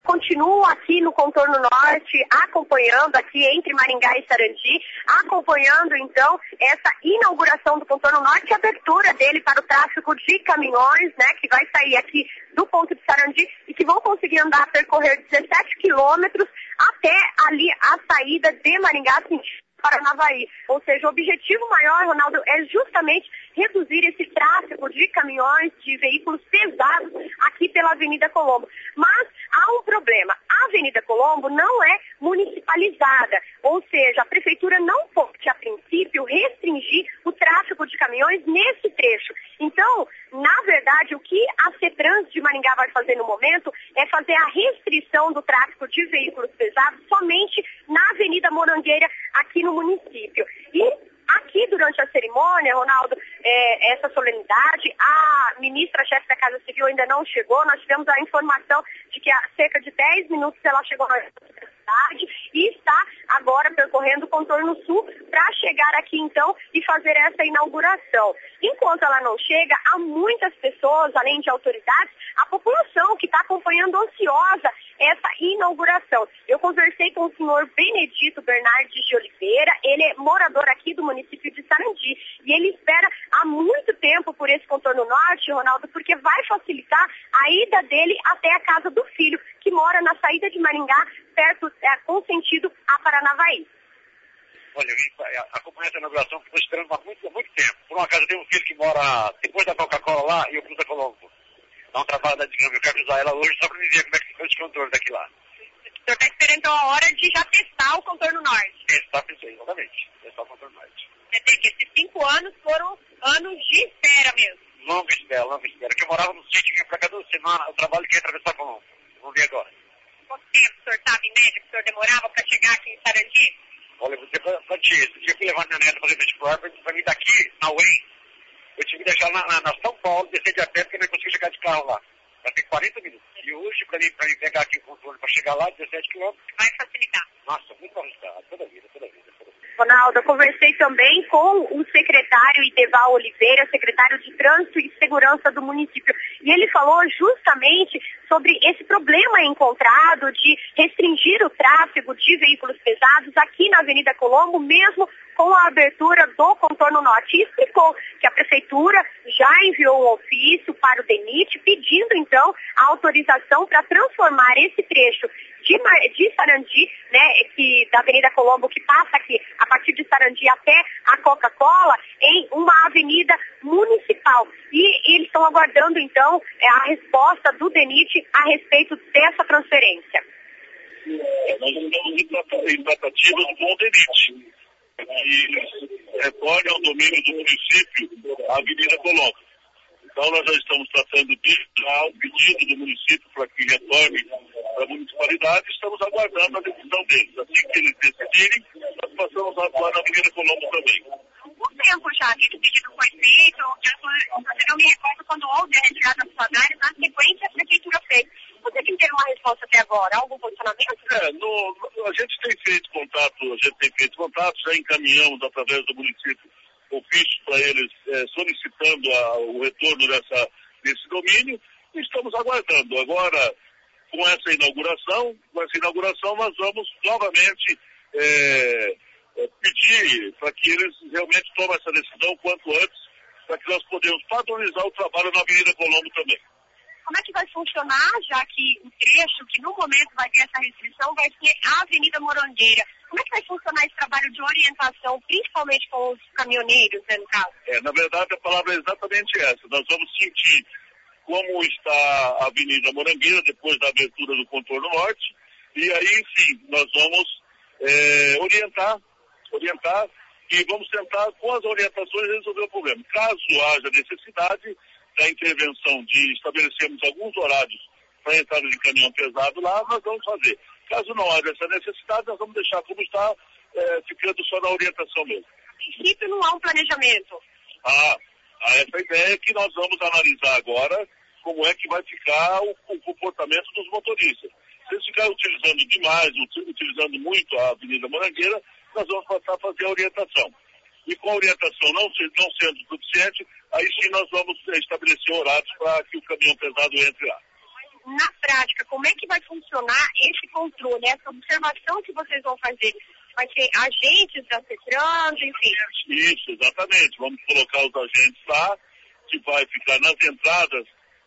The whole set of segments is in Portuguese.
continuo aqui no contorno norte, acompanhando aqui entre Maringá e Sarandi, acompanhando então essa inauguração do contorno norte e abertura dele para o tráfego de caminhões, né, que vai sair aqui do ponto de Sarandi e que vão conseguir percorrer 17 quilômetros até ali a saída de Maringá, sentido Paranavaí. Ou seja, o objetivo maior, Ronaldo, é justamente reduzir esse tráfego de caminhões, de veículos pesados aqui pela Avenida Colombo. Mas há um problema. A Avenida Colombo não é municipalizada. Ou seja, a prefeitura não pode, a princípio, restringir o tráfego de caminhões nesse trecho. Então, na verdade, o que a CETRANS de Maringá vai fazer no momento é fazer a restrição do tráfego de veículos pesados somente na Avenida Morangueira, aqui no município. E aqui, durante a cerimônia, Ronaldo, essa solenidade, a ministra-chefe da Casa Civil ainda não chegou. Nós tivemos a informação de que há cerca de 10 minutos ela chegou na cidade e está agora percorrendo o contorno sul para chegar aqui, então, e fazer essa inauguração. Enquanto ela não chega, há muitas pessoas, além de autoridades, a população que está acompanhando ansiosa essa inauguração. Eu conversei com o senhor Benedito Bernardes de Oliveira, ele é morador aqui do município de Sarandi, e ele espera há muito tempo por esse contorno norte, Ronaldo, porque vai facilitar a ida dele até a casa do filho, que mora na saída de Maringá, perto, com sentido a Paranavaí. Olha, eu vim acompanhar essa inauguração, que estou esperando há muito tempo. Por um acaso, eu tenho um filho que mora depois da Coca-Cola lá, e eu cruzo a Colombo. Dá um trabalho da digamos, eu quero cruzar ela hoje só para me ver como é que foi esse contorno daqui lá. O senhor está esperando então a hora de já testar o contorno norte? Exatamente. Testar o contorno norte. Quer dizer que esses 5 anos foram anos de espera mesmo? Longa espera. Porque eu morava no sítio, vinha para cá toda semana, o trabalho que ia atravessar a Colombo. Vamos ver agora. Quanto tempo o senhor sabe, em média, que o senhor demorava para chegar aqui em Sarandi? Olha, eu vou dizer pra ti, esse dia eu fui levar minha neta para fazer 24 para mim daqui, na UEM, eu tive que deixar na São Paulo, descer de a pé, porque eu não consegui chegar de carro lá. Vai ter 40 minutos. E hoje, para mim pegar aqui o controle para chegar lá, 17 quilômetros. Vai facilitar. Nossa, muito arriscado. Toda a vida. Ronaldo, eu conversei também com o secretário Ideval Oliveira, secretário de Trânsito e Segurança do município. E ele falou justamente sobre esse problema encontrado de restringir o tráfego de veículos pesados aqui na Avenida Colombo, mesmo com a abertura do contorno norte. E explicou que a prefeitura já enviou um ofício para o DENIT pedindo, então, a autorização para transformar esse trecho de Sarandi, né, da Avenida Colombo, que passa aqui a partir de Sarandi até a Coca-Cola, em uma avenida municipal. E eles estão aguardando, então, a resposta do DENIT a respeito dessa transferência. Nós estamos em tratativas com o DENIT, que retorne ao domínio do município a Avenida Colombo. Então nós já estamos tratando disso, já há um pedido do município para que retorne para a municipalidade, estamos aguardando a decisão deles. Assim que eles decidirem, nós passamos a atuar na Avenida Colombo também. Quanto tempo já que esse pedido foi feito? Você não me recorda quando houve a retirada dos salários, na sequência a prefeitura fez. Você que teve uma resposta até agora, algum posicionamento? A gente tem feito contato, já encaminhamos através do município ofícios para eles solicitando o retorno desse domínio e estamos aguardando. Agora, com essa inauguração nós vamos novamente pedir para que eles realmente tomem essa decisão quanto antes, para que nós podemos padronizar o trabalho na Avenida Colombo também. Como é que vai funcionar, já que o trecho que no momento vai ter essa restrição vai ser a Avenida Morangueira? Como é que vai funcionar esse trabalho de orientação, principalmente com os caminhoneiros, né, no caso? Na verdade, a palavra é exatamente essa. Nós vamos sentir como está a Avenida Morangueira depois da abertura do contorno norte, e aí, sim, nós vamos orientar e vamos tentar, com as orientações, resolver o problema. Caso haja necessidade da intervenção de estabelecermos alguns horários para a entrada de caminhão pesado lá, nós vamos fazer. Caso não haja essa necessidade, nós vamos deixar como está, ficando só na orientação mesmo. A princípio não há um planejamento. Essa ideia é que nós vamos analisar agora como é que vai ficar o comportamento dos motoristas. Se eles ficarem utilizando demais, utilizando muito a Avenida Morangueira, nós vamos passar a fazer a orientação. E com a orientação não sendo suficiente, aí sim nós vamos estabelecer horários para que o caminhão pesado entre lá. na prática, como é que vai funcionar esse controle, essa observação que vocês vão fazer? Vai ser agentes da CETRANS, enfim? Isso, exatamente. Vamos colocar os agentes lá, que vai ficar nas entradas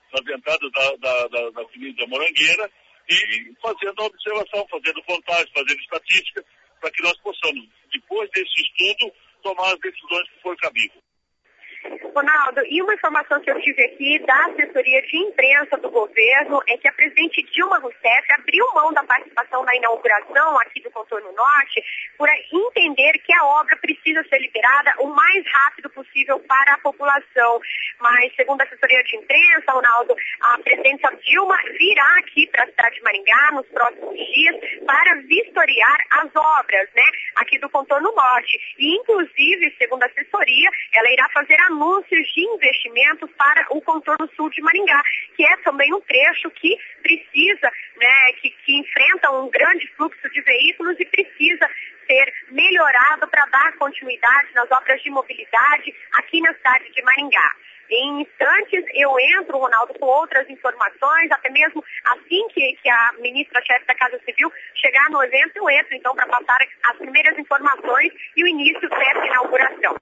da Avenida Morangueira e fazendo a observação, fazendo contagem, fazendo estatística, para que nós possamos, depois desse estudo, tomar as decisões que for cabível. Ronaldo, e uma informação que eu tive aqui da assessoria de imprensa do governo é que a presidente Dilma Rousseff abriu mão da participação na inauguração aqui do Contorno Norte por entender que a obra precisa ser liberada o mais rápido possível para a população. Mas, segundo a assessoria de imprensa, Ronaldo, a presidenta Dilma virá aqui para a cidade de Maringá nos próximos dias para vistoriar as obras, né, aqui do Contorno Norte. E, inclusive, segundo a assessoria, ela irá fazer anúncios de investimentos para o contorno sul de Maringá, que é também um trecho que precisa, né, que enfrenta um grande fluxo de veículos e precisa ser melhorado para dar continuidade nas obras de mobilidade aqui na cidade de Maringá. Em instantes eu entro, Ronaldo, com outras informações, até mesmo assim que a ministra-chefe da Casa Civil chegar no evento, eu entro então para passar as primeiras informações e o início dessa inauguração.